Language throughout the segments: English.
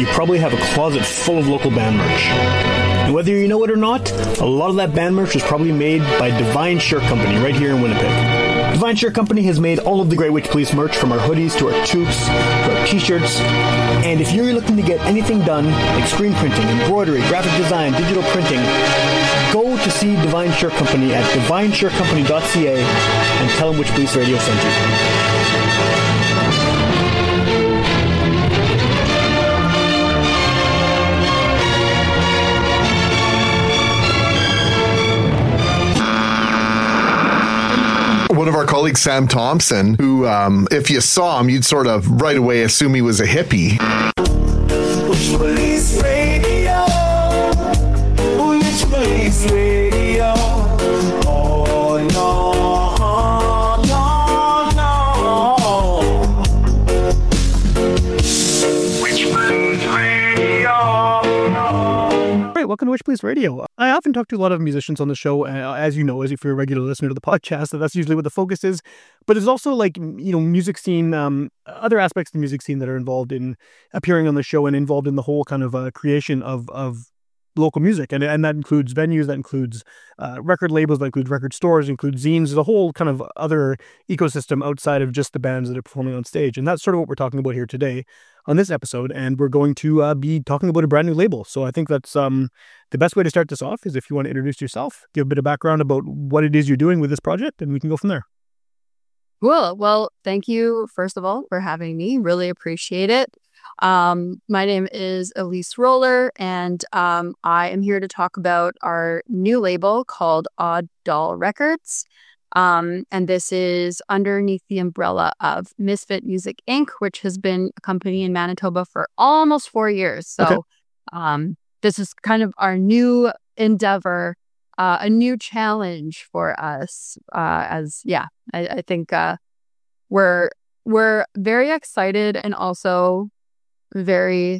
you probably have a closet full of local band merch. And whether you know it or not, a lot of that band merch was probably made by Divine Shirt Company right here in Winnipeg. Divine Shirt Company has made all of the Great Witch Police merch, from our hoodies to our toques to our t-shirts. And if you're looking to get anything done, like screen printing, embroidery, graphic design, digital printing, go to see Divine Shirt Company at divineshirtcompany.ca and tell them Witch Police Radio sent you. One of our colleagues, Sam Thompson, who, if you saw him, you'd sort of right away assume he was a hippie. Witch Police Radio. Witch Police Radio. Oh, no, no, no. Witch Police Radio. Right, welcome to Witch Police Radio. I often talk to a lot of musicians on the show, as you know, as if you're a regular listener to the podcast, that's usually what the focus is. But there's also music scene, other aspects of the music scene that are involved in appearing on the show and involved in the whole kind of creation of local music. And that includes venues, that includes record labels, that includes record stores, includes zines. There's a whole kind of other ecosystem outside of just the bands that are performing on stage. And that's sort of what we're talking about here today on this episode. And we're going to be talking about a brand new label. So I think that's the best way to start this off is if you want to introduce yourself, give a bit of background about what it is you're doing with this project, and we can go from there. Cool. Well, thank you, first of all, for having me. Really appreciate it. My name is Elise Roller, and I am here to talk about our new label called Odd Doll Records. And this is underneath the umbrella of Misfit Music Inc., which has been a company in Manitoba for almost 4 years. So this is kind of our new endeavor, a new challenge for us. I think we're very excited and also very,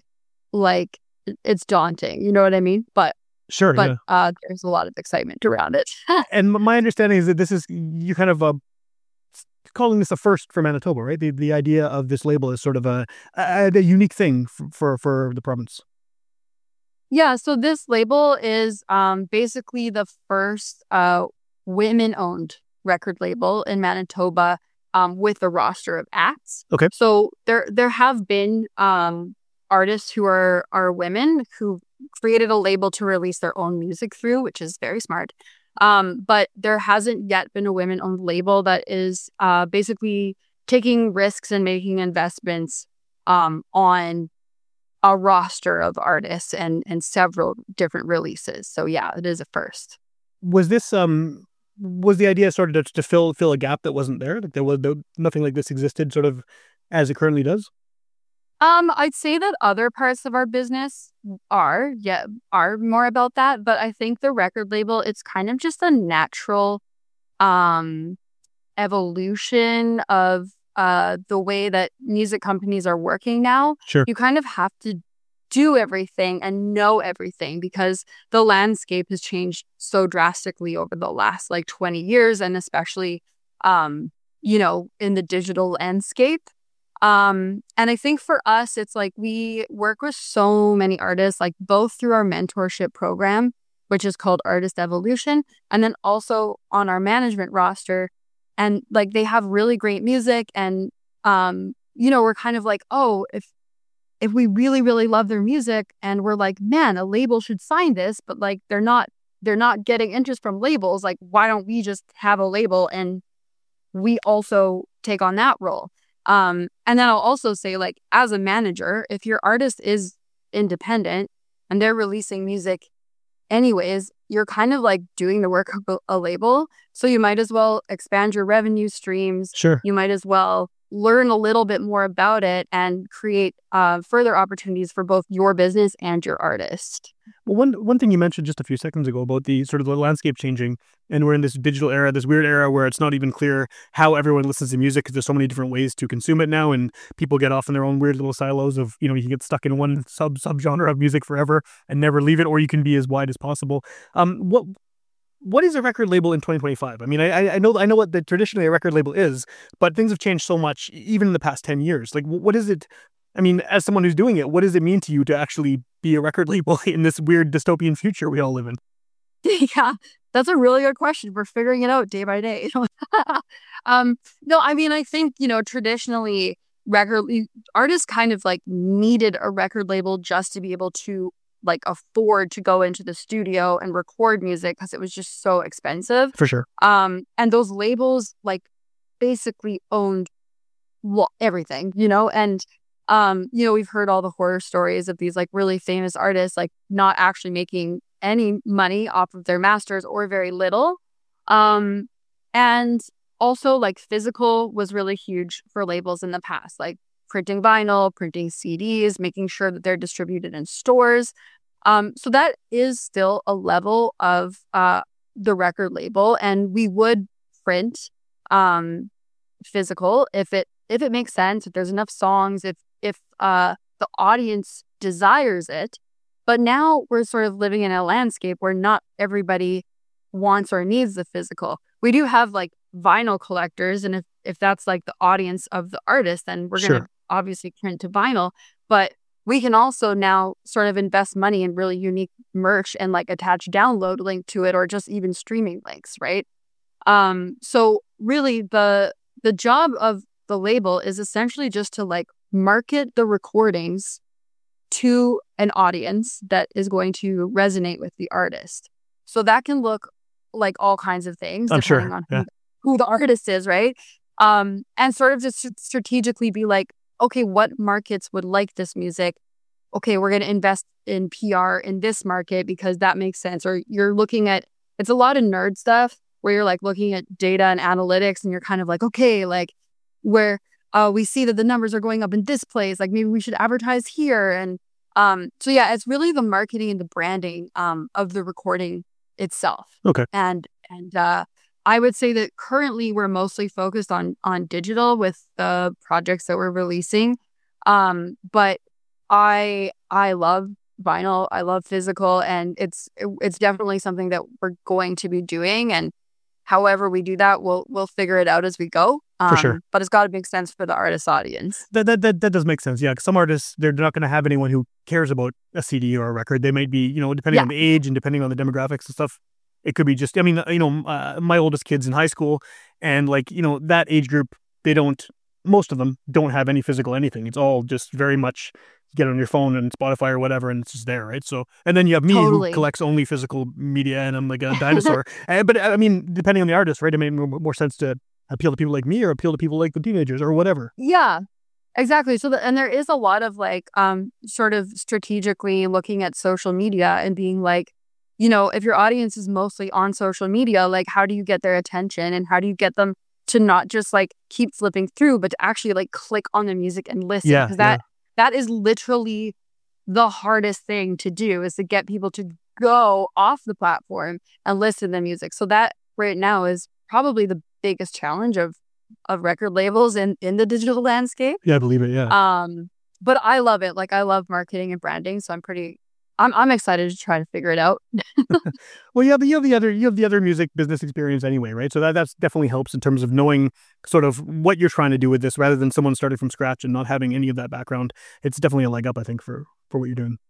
it's daunting. You know what I mean? But Sure. there's a lot of excitement around it. And my understanding is that this is, you kind of calling this a first for Manitoba, right? The idea of this label is sort of a unique thing for the province. Yeah, so this label is basically the first women-owned record label in Manitoba with a roster of acts. Okay. So there have been artists who are women who created a label to release their own music through, which is very smart. But there hasn't yet been a women-owned label that is basically taking risks and making investments on a roster of artists and several different releases. So yeah, it is a first. Was this was the idea sort of to fill a gap that wasn't there? Like there was nothing like this existed sort of as it currently does? I'd say that other parts of our business are more about that, but I think the record label, it's kind of just a natural evolution of the way that music companies are working now. Sure. You kind of have to do everything and know everything because the landscape has changed so drastically over the last 20 years, and especially in the digital landscape. And I think for us, it's we work with so many artists, both through our mentorship program, which is called Artist Evolution, and then also on our management roster. And they have really great music, and we're kind of if we really, really love their music, and we're man, a label should sign this, but they're not getting interest from labels. Why don't we just have a label and we also take on that role? And then I'll also say, as a manager, if your artist is independent and they're releasing music anyways, you're kind of doing the work of a label. So you might as well expand your revenue streams. Sure. You might as well learn a little bit more about it and create further opportunities for both your business and your artist. Well, one thing you mentioned just a few seconds ago about the sort of the landscape changing, and we're in this digital era, this weird era where it's not even clear how everyone listens to music because there's so many different ways to consume it now, and people get off in their own weird little silos of, you can get stuck in one subgenre of music forever and never leave it, or you can be as wide as possible. What is a record label in 2025? I mean, I know what traditionally a record label is, but things have changed so much, even in the past 10 years. What is it I mean, as someone who's doing it, what does it mean to you to actually be a record label in this weird dystopian future we all live in? Yeah, that's a really good question. We're figuring it out day by day. No, I mean, I think, traditionally artists kind of like needed a record label just to be able to like afford to go into the studio and record music because it was just so expensive. For sure. And those labels like basically owned everything, and we've heard all the horror stories of these like really famous artists like not actually making any money off of their masters or very little. And also like physical was really huge for labels in the past, like printing vinyl, printing CDs, making sure that they're distributed in stores. So that is still a level of the record label, and we would print physical if it makes sense, if there's enough songs, if the audience desires it. But now we're sort of living in a landscape where not everybody wants or needs the physical. We do have like vinyl collectors, and if that's like the audience of the artist, then we're going to obviously print to vinyl. But we can also now sort of invest money in really unique merch and like attach download link to it, or just even streaming links, right? So really the job of the label is essentially just to like market the recordings to an audience that is going to resonate with the artist. So that can look like all kinds of things, depending on who the artist is, right? And sort of just strategically be like, okay, what markets would like this music? Okay, we're going to invest in PR in this market because that makes sense. Or you're looking at, it's a lot of nerd stuff where you're like looking at data and analytics, and you're kind of like, okay, like where we see that the numbers are going up in this place, like maybe we should advertise here. And so yeah, it's really the marketing and the branding of the recording itself. Okay. And I would say that currently we're mostly focused on digital with the projects that we're releasing. But I love vinyl, I love physical, and it's definitely something that we're going to be doing. And however we do that, we'll figure it out as we go. For sure. But it's got to make sense for the artist audience. That does make sense. Yeah, 'cause some artists, they're not going to have anyone who cares about a CD or a record. They might be, depending on the age and depending on the demographics and stuff, it could be just, my oldest kid's in high school, and like, that age group, most of them don't have any physical anything. It's all just very much get on your phone and Spotify or whatever, and it's just there, right? So, and then you have me who collects only physical media, and I'm like a dinosaur. But I mean, depending on the artist, right? It makes more sense to appeal to people like me or appeal to people like the teenagers or whatever. Yeah, exactly. So, and there is a lot of like, sort of strategically looking at social media and being like, if your audience is mostly on social media, like how do you get their attention, and how do you get them to not just like keep flipping through, but to actually like click on the music and listen? Because that is literally the hardest thing to do, is to get people to go off the platform and listen to the music. So that right now is probably the biggest challenge of record labels in the digital landscape. Yeah, I believe it. Yeah. But I love it. Like I love marketing and branding, so I'm excited to try to figure it out. Well, you have the other music business experience anyway, right? So that's definitely helps in terms of knowing sort of what you're trying to do with this, rather than someone starting from scratch and not having any of that background. It's definitely a leg up, I think, for what you're doing.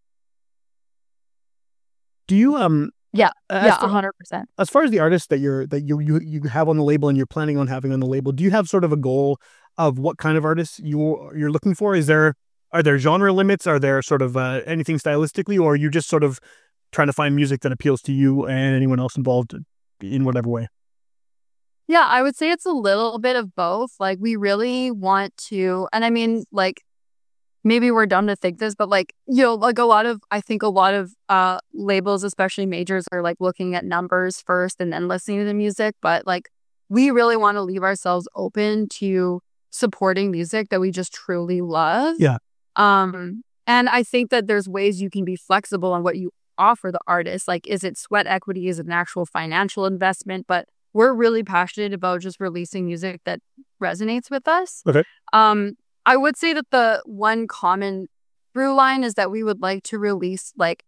Do you 100%. As far as the artists that you have on the label and you're planning on having on the label, do you have sort of a goal of what kind of artists you're looking for? Are there genre limits? Are there sort of anything stylistically, or are you just sort of trying to find music that appeals to you and anyone else involved in whatever way? Yeah, I would say it's a little bit of both. Like we really want to, and I mean, like maybe we're dumb to think this, but like, like I think a lot of labels, especially majors, are like looking at numbers first and then listening to the music. But like, we really want to leave ourselves open to supporting music that we just truly love. Yeah. And I think that there's ways you can be flexible on what you offer the artist. Like, is it sweat equity? Is it an actual financial investment? But we're really passionate about just releasing music that resonates with us. Okay. I would say that the one common through line is that we would like to release like,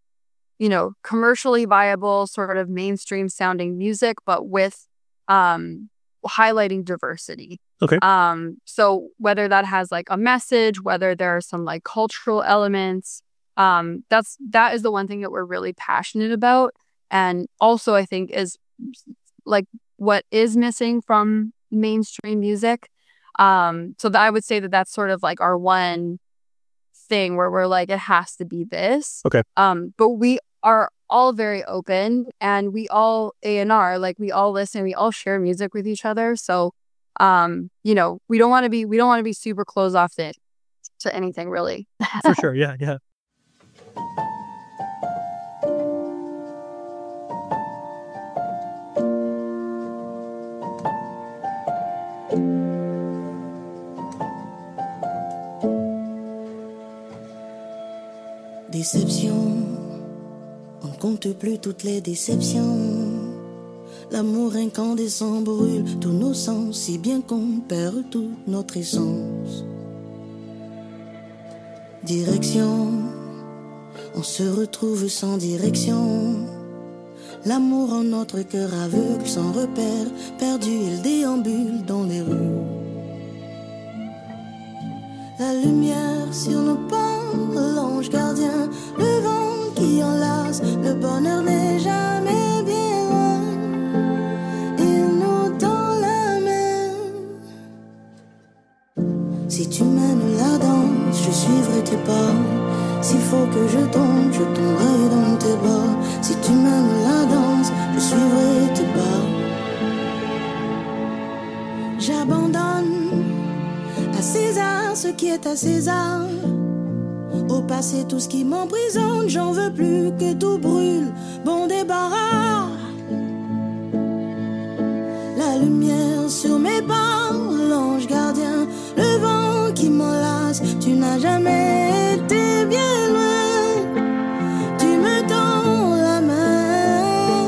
commercially viable sort of mainstream sounding music, but with highlighting diversity. Okay. So whether that has like a message, whether there are some like cultural elements, that is the one thing that we're really passionate about. And also I think is like what is missing from mainstream music. So I would say that that's sort of like our one thing where we're like, it has to be this. Okay. But we are all very open, and we all A&R, like we all listen, we all share music with each other. So, you know, we don't want to be super closed off to anything really. For sure. Yeah. Yeah. Déception, on ne compte plus toutes les déceptions. L'amour incandescent brûle tous nos sens, si bien qu'on perd toute notre essence. Direction, on se retrouve sans direction. L'amour en notre cœur aveugle, sans repère, perdu, il déambule dans les rues. La lumière sur nos pas, l'ange gardien, le vent qui enlace, le bonheur n'est jamais bien loin. Il nous tend la main. Si tu mènes la danse, je suivrai tes pas. S'il faut que je tomberai dans tes bras. Si tu mènes la danse, je suivrai tes pas. J'abandonne à César ce qui est à César. Au passé tout ce qui m'emprisonne, j'en veux plus que tout brûle, bon débarras. La lumière sur mes pas, l'ange gardien, le vent qui m'enlace. Tu n'as jamais été bien loin, tu me tends la main.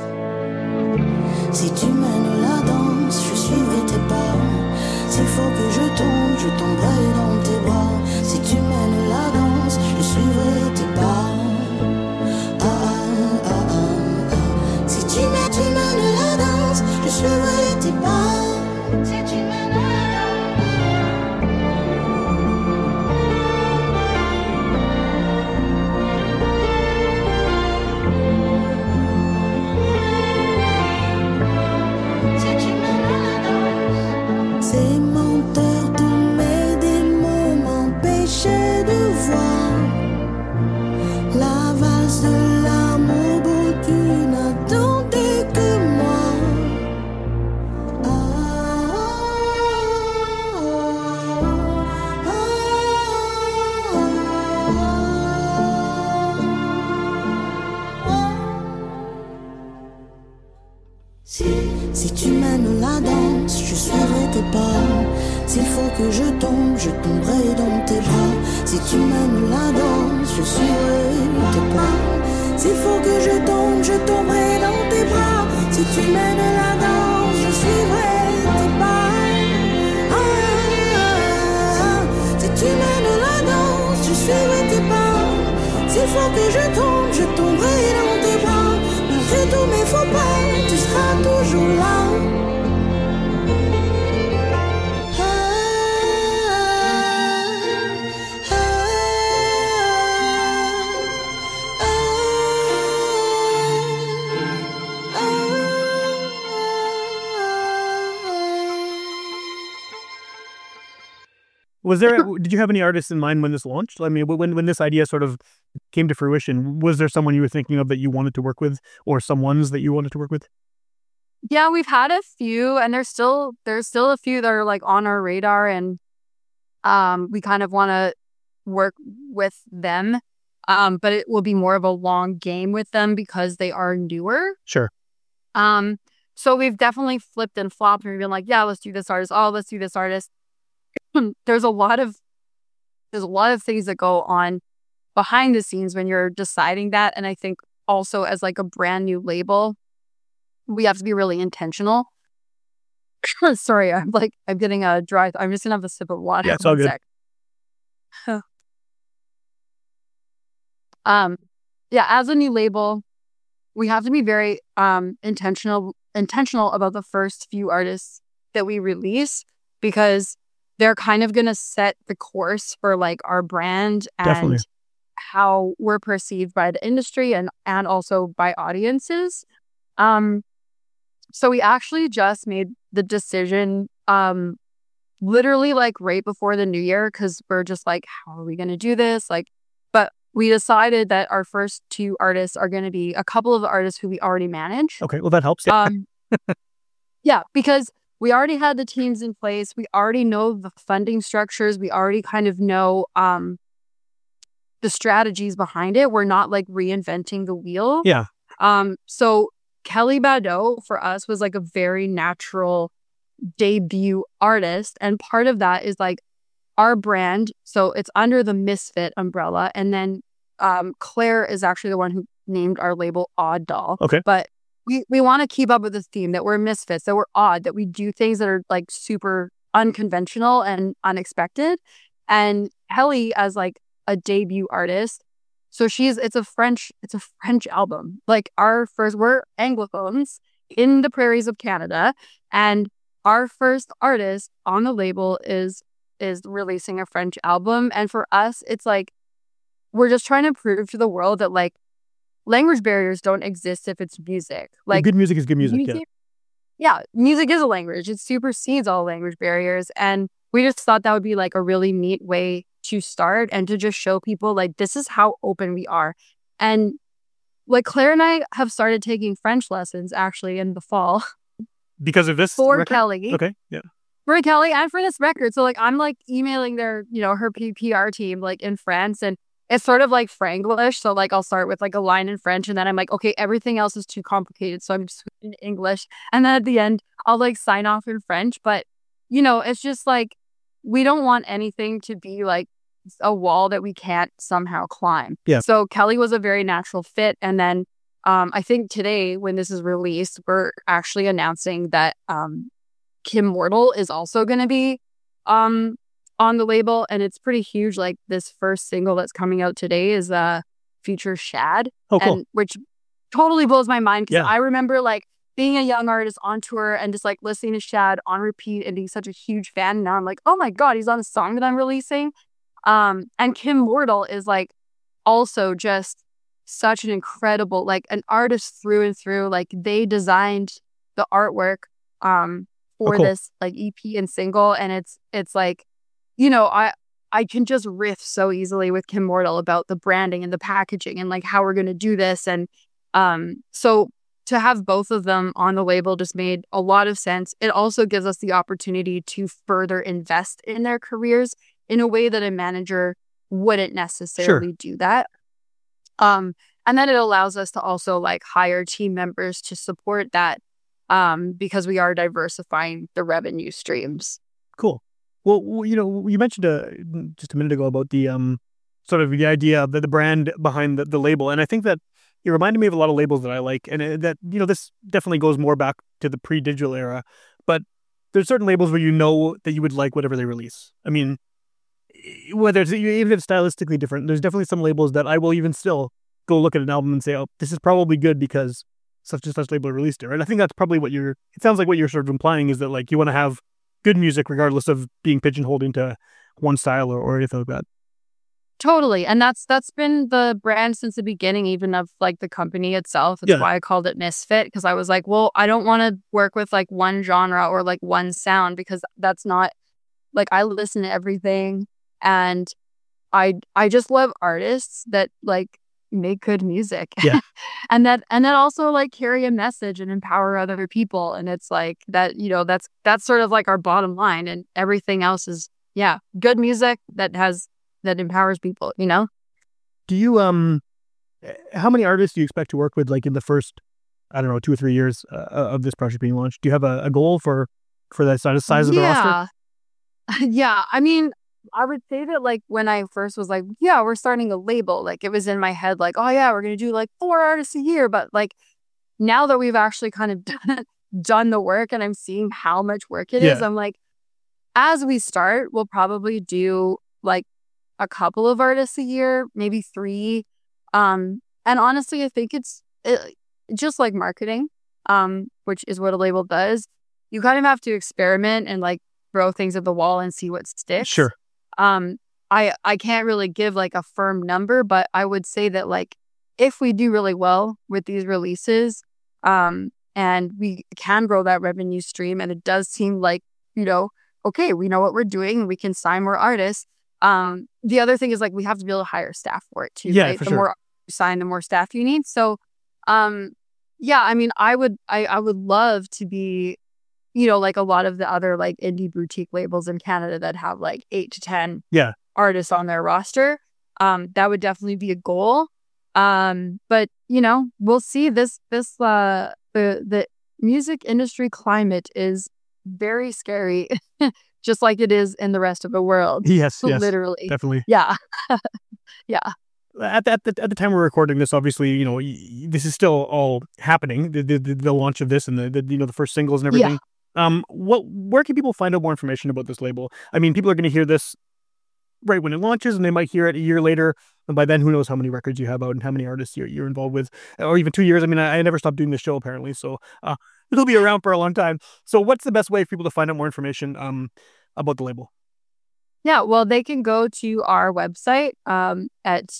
Si tu mènes la danse, je suivrai tes pas. S'il faut que je tomberai dans tes bras. Si tu mènes la danse, je suivrai tes pas. Si tu mènes la danse, je suivrai tes pas. Si tu mènes la ces menteurs, tous mes démons m'empêchaient de voir la valse de l'amour beau, tu n'attendais que moi. Si tu mènes la danse, je suivrai tes pas. S'il faut que je tomberai dans tes bras. Si tu mènes la danse, je suivrai tes pas. S'il faut que je tomberai dans tes bras. Si tu mènes la danse, je suivrai tes pas. Si tu mènes la danse, je suivrai tes pas. S'il faut que je tomberai dans tes bras. Malgré tous mes faux pas, tu seras toujours là. Did you have any artists in mind when this launched? I mean, when this idea sort of came to fruition, was there someone you were thinking of that you wanted to work with, or someones that you wanted to work with? Yeah, we've had a few, and there's still a few that are like on our radar, and we kind of want to work with them. But it will be more of a long game with them because they are newer. Sure. So we've definitely flipped and flopped, and we've been like, yeah, let's do this artist. Oh, let's do this artist. There's a lot of things that go on behind the scenes when you're deciding that, and I think also as like a brand new label, we have to be really intentional. Sorry, I'm getting a dry. I'm just gonna have a sip of water. Yeah, it's all good. Yeah, as a new label, we have to be very intentional intentional about the first few artists that we release, because they're kind of going to set the course for like our brand and Definitely. how we're perceived by the industry and also by audiences. So we actually just made the decision literally like right before the new year, because we're just like, how are we going to do this? Like, but we decided that our first two artists are going to be a couple of artists who we already manage. Okay, well that helps. Yeah. Yeah, because we already had the teams in place. We already know the funding structures. We already kind of know the strategies behind it. We're not like reinventing the wheel. Yeah. So Kelly Bado for us was like a very natural debut artist. And part of that is like our brand. So it's under the Misfit umbrella. And then Claire is actually the one who named our label Odd Doll. Okay. But we want to keep up with this theme that we're misfits, that we're odd, that we do things that are like super unconventional and unexpected. And Kelly as like a debut artist, so it's a French album. Like we're Anglophones in the prairies of Canada, and our first artist on the label is releasing a French album. And for us, it's like we're just trying to prove to the world that like language barriers don't exist if it's music. Like good music is good music. Yeah, music is a language. It supersedes all language barriers. And we just thought that would be like a really neat way to start and to just show people like this is how open we are. And like Claire and I have started taking French lessons actually in the fall. Because of this for record? Kelly. Okay, yeah. For Kelly and for this record. So like I'm like emailing their, her PR team like in France, and it's sort of like Franglish. So like I'll start with like a line in French, and then I'm like, okay, everything else is too complicated, so I'm just in English. And then at the end, I'll like sign off in French. But, it's just like, we don't want anything to be like a wall that we can't somehow climb. Yeah. So Kelly was a very natural fit. And then I think today when this is released, we're actually announcing that Kim Mortal is also going to be on the label, and it's pretty huge. Like this first single that's coming out today is features Shad. Oh, cool. And which totally blows my mind, because Yeah. I remember like being a young artist on tour and just like listening to Shad on repeat and being such a huge fan. And now I'm like, oh my God, he's on a song that I'm releasing. And Kim Mortal is like also just such an incredible, like an artist through and through. Like they designed the artwork for cool. this like EP and single, and it's like, I can just riff so easily with Kim Mortal about the branding and the packaging and like how we're going to do this. And so to have both of them on the label just made a lot of sense. It also gives us the opportunity to further invest in their careers in a way that a manager wouldn't necessarily do that. And then it allows us to also like hire team members to support that because we are diversifying the revenue streams. Cool. Well, you mentioned just a minute ago about the sort of the idea of the brand behind the label. And I think that it reminded me of a lot of labels that I like. And that, this definitely goes more back to the pre-digital era. But there's certain labels where that you would like whatever they release. I mean, whether it's even if stylistically different, there's definitely some labels that I will even still go look at an album and say, oh, this is probably good because such and such label released it, right? I think that's probably it sounds like what you're sort of implying is that like you want to have good music regardless of being pigeonholed into one style or anything like that. Totally. And that's been the brand since the beginning, even of like the company itself. That's why I called it Misfit, because I was like, well, I don't want to work with like one genre or like one sound, because that's not like, I listen to everything, and I just love artists that like make good music. Yeah. and that also like carry a message and empower other people. And it's like that, that's sort of like our bottom line, and everything else is good music that empowers people, Do you how many artists do you expect to work with like in the first, I don't know, 2 or 3 years of this project being launched? Do you have a goal for that size of the roster? Yeah. I mean, I would say that like when I first was like, we're starting a label, like it was in my head like, oh yeah, we're going to do like 4 artists a year. But like now that we've actually kind of done the work and I'm seeing how much work it is, I'm like, as we start, we'll probably do like a couple of artists a year, maybe 3. And honestly, I think it's just like marketing. which is what a label does. You kind of have to experiment and like throw things at the wall and see what sticks. Sure. I can't really give like a firm number, but I would say that like if we do really well with these releases, and we can grow that revenue stream, and it does seem like, you know, okay, we know what we're doing, we can sign more artists. The other thing is like we have to be able to hire staff for it too. Yeah, right? for The sure. more you sign, the more staff you need. So, yeah, I mean, I would love to be, you know, like a lot of the other like indie boutique labels in Canada that have like 8 to 10 Yeah. artists on their roster. That would definitely be a goal. But you know, we'll see. The music industry climate is very scary, just like it is in the rest of the world. Yes. Literally. Definitely. Yeah. Yeah. At the time we're recording this, obviously, you know, this is still all happening. The launch of this and the you know, the first singles and everything. Where can people find out more information about this label? I mean, people are going to hear this right when it launches, and they might hear it a year later. And by then, who knows how many records you have out and how many artists you're involved with, or even 2 years. I mean, I never stopped doing this show apparently, so it'll be around for a long time. So, what's the best way for people to find out more information about the label? Yeah, well, they can go to our website at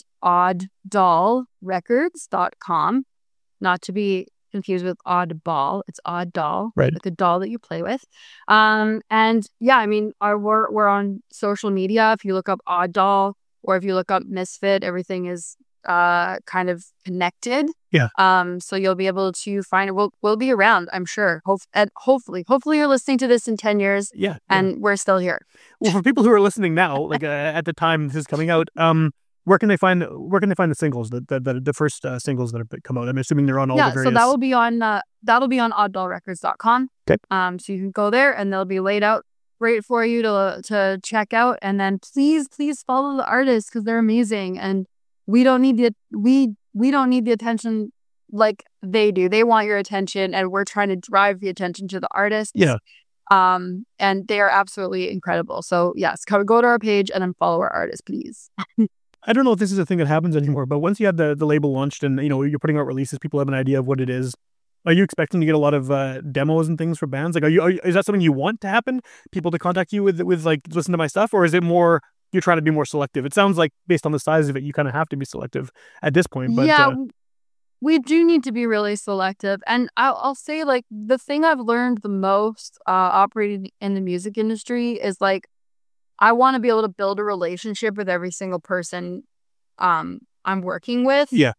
odddollrecords.com, not to be confused with oddball. It's odd doll, right? Like a doll that you play with. And yeah, I mean, we're on social media. If you look up Odd Doll or if you look up Misfit, everything is kind of connected. Yeah. So you'll be able to find it. We'll be around, I'm sure. Hopefully you're listening to this in 10 years. Yeah. And we're still here. Well, for people who are listening now, like at the time this is coming out, where can they find the singles, the first singles that have come out? I'm assuming they're on all the various... so that'll be on odddollrecords.com. Okay. So you can go there and they'll be laid out great for you to check out. And then please follow the artists because they're amazing. And we don't need the attention like they do. They want your attention, and we're trying to drive the attention to the artists. Yeah. And they are absolutely incredible. So yes, go to our page and then follow our artists, please. I don't know if this is a thing that happens anymore, but once you have the label launched and, you know, you're putting out releases, people have an idea of what it is. Are you expecting to get a lot of demos and things for bands? Like, is that something you want to happen? People to contact you with like, listen to my stuff? Or is it more, you're trying to be more selective? It sounds like based on the size of it, you kind of have to be selective at this point. But yeah, we do need to be really selective. And I'll say, like, the thing I've learned the most operating in the music industry is, like, I want to be able to build a relationship with every single person I'm working with. Yeah.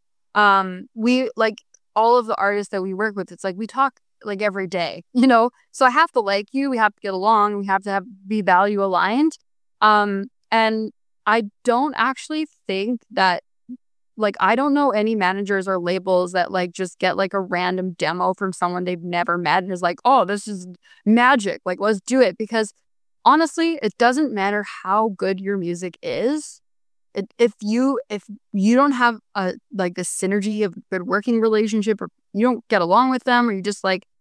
We, like, all of the artists that we work with, it's like we talk like every day, you know? So I have to like you, we have to get along, we have to be value aligned. And I don't actually think that, like, I don't know any managers or labels that, like, just get, like, a random demo from someone they've never met and is like, oh, this is magic. Like, let's do it. Because honestly, it doesn't matter how good your music is. If you don't have the synergy of a good working relationship, or you don't get along with them, or you just like,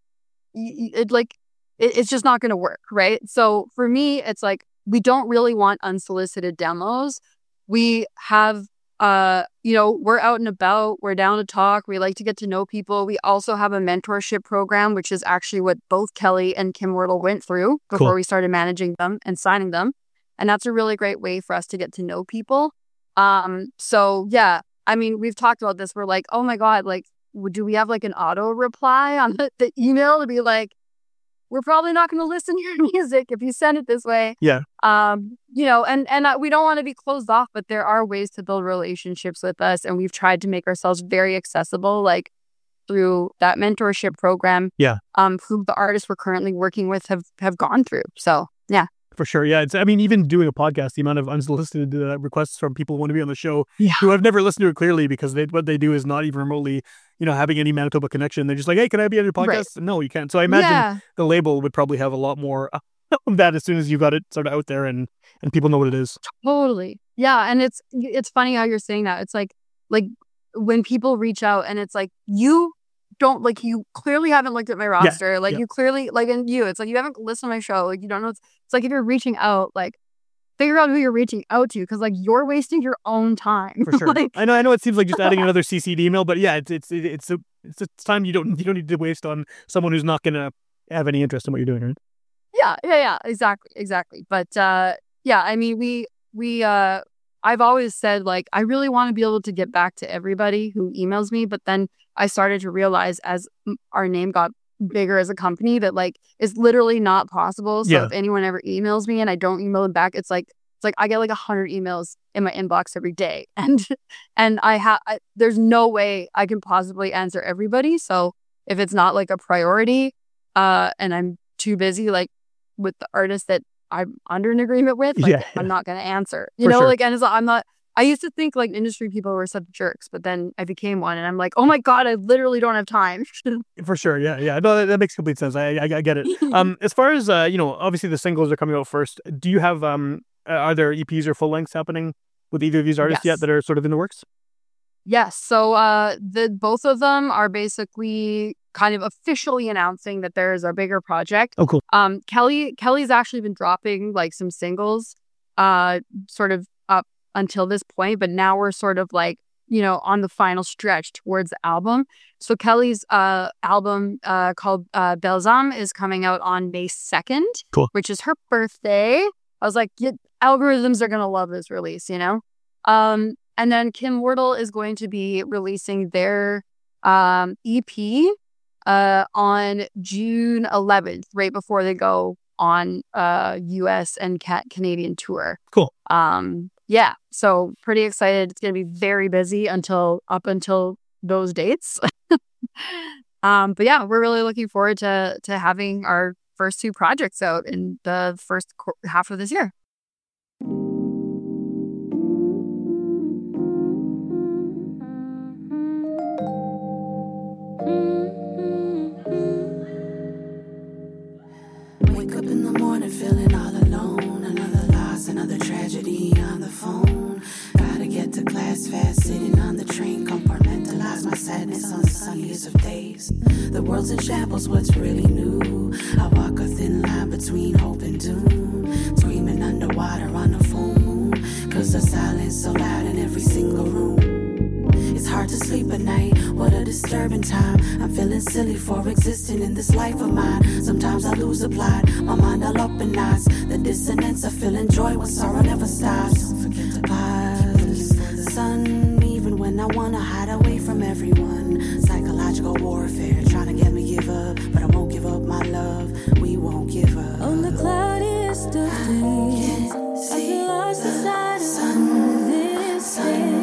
it's just not going to work. Right. So for me, it's like, we don't really want unsolicited demos. We have, we're out and about. We're down to talk. We like to get to know people. We also have a mentorship program, which is actually what both Kelly and Kim Wordle went through before we started managing them and signing them. And that's a really great way for us to get to know people. So yeah, I mean, we've talked about this. We're like, oh my God, like, do we have like an auto reply on the email to be like, we're probably not going to listen to your music if you send it this way. Yeah. And we don't want to be closed off, but there are ways to build relationships with us. And we've tried to make ourselves very accessible, like through that mentorship program. Yeah. Who the artists we're currently working with have gone through. So, yeah. For sure. Yeah. Even doing a podcast, the amount of unsolicited requests from people who want to be on the show who have never listened to it clearly because what they do is not even remotely, having any Manitoba connection. They're just like, hey, can I be on your podcast? Right. No, you can't. So I imagine the label would probably have a lot more of that as soon as you got it sort of out there and people know what it is. Totally. Yeah. And it's funny how you're saying that. It's like when people reach out and it's like, you clearly haven't looked at my roster. You clearly, it's like you haven't listened to my show. Like, you don't know. It's like if you're reaching out, like, figure out who you're reaching out to, because like you're wasting your own time. For sure. I know it seems like just adding another CC'd email, but yeah, it's It's time you don't need to waste on someone who's not going to have any interest in what you're doing, right? Yeah, exactly. But yeah, I mean, I've always said, like, I really want to be able to get back to everybody who emails me, but then I started to realize as our name got bigger as a company that, like, it's literally not possible. So if anyone ever emails me and I don't email them back, it's like I get like 100 emails in my inbox every day, and there's no way I can possibly answer everybody. So if it's not like a priority, and I'm too busy, like, with the artist that I'm under an agreement with, like, I'm not going to answer, you know, sure. Like, and it's, I used to think like industry people were such jerks, but then I became one and I'm like, oh my God, I literally don't have time. For sure. Yeah. No, that makes complete sense. I get it. As far as, obviously the singles are coming out first. Do you have, are there EPs or full lengths happening with either of these artists yet that are sort of in the works? Yes. So both of them are basically kind of officially announcing that there's a bigger project. Oh, cool. Kelly's actually been dropping like some singles sort of up until this point, but now we're sort of like, on the final stretch towards the album. So Kelly's album called Belzam is coming out on May 2nd, cool. Which is her birthday. I was like, algorithms are going to love this release, And then Kim Wardle is going to be releasing their EP on June 11th, right before they go on US and Canadian tour. Cool. Yeah, so pretty excited. It's going to be very busy up until those dates. But yeah, we're really looking forward to having our first two projects out in the first half of this year. Wake up in the morning feeling all alone. Another loss, another tragedy on the phone. Gotta get to class fast, sitting on the train. Compartmentalize my sadness on the sunniest of days. The world's in shambles, what's really new? I walk a thin line between hope and doom. Screaming underwater on a full moon. Cause the silence so loud in every single room. It's hard to sleep at night, what a disturbing time. I'm feeling silly for existing in this life of mine. Sometimes I lose the plot, my mind all up in knots. The dissonance, I feel joy when sorrow never stops. Don't forget to pause the sun, even when I wanna hide away from everyone. Psychological warfare, trying to get me give up. But I won't give up my love, we won't give up. On the cloudiest of days, I feel lost inside of this day.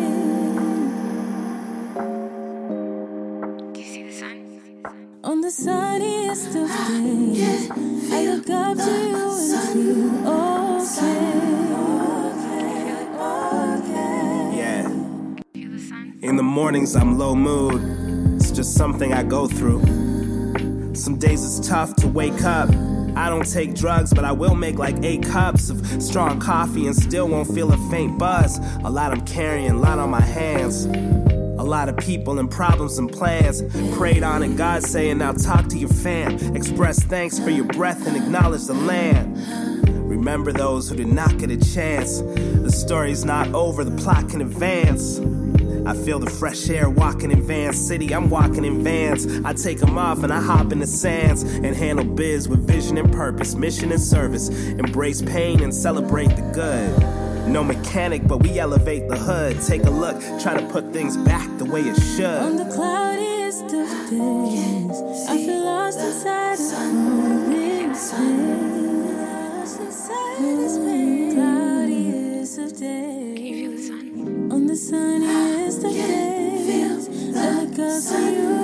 On the sunniest of days, I look up to you and feel okay. Yeah. In the mornings I'm low mood. It's just something I go through. Some days it's tough to wake up. I don't take drugs, but I will make like 8 cups of strong coffee and still won't feel a faint buzz. A lot I'm carrying, a lot on my hands. A lot of people and problems and plans. Prayed on and God saying, now talk to your fam. Express thanks for your breath and acknowledge the land. Remember those who did not get a chance. The story's not over, the plot can advance. I feel the fresh air walking in Van City. I'm walking in vans. I take them off and I hop in the sands and handle biz with vision and purpose, mission and service. Embrace pain and celebrate the good. No mechanic, but we elevate the hood. Take a look, try to put things back the way it should. On the cloudiest of days, I feel lost inside of this pain. Cloudiest of days. Can you feel the sun? On the sunniest of days, I look up to you.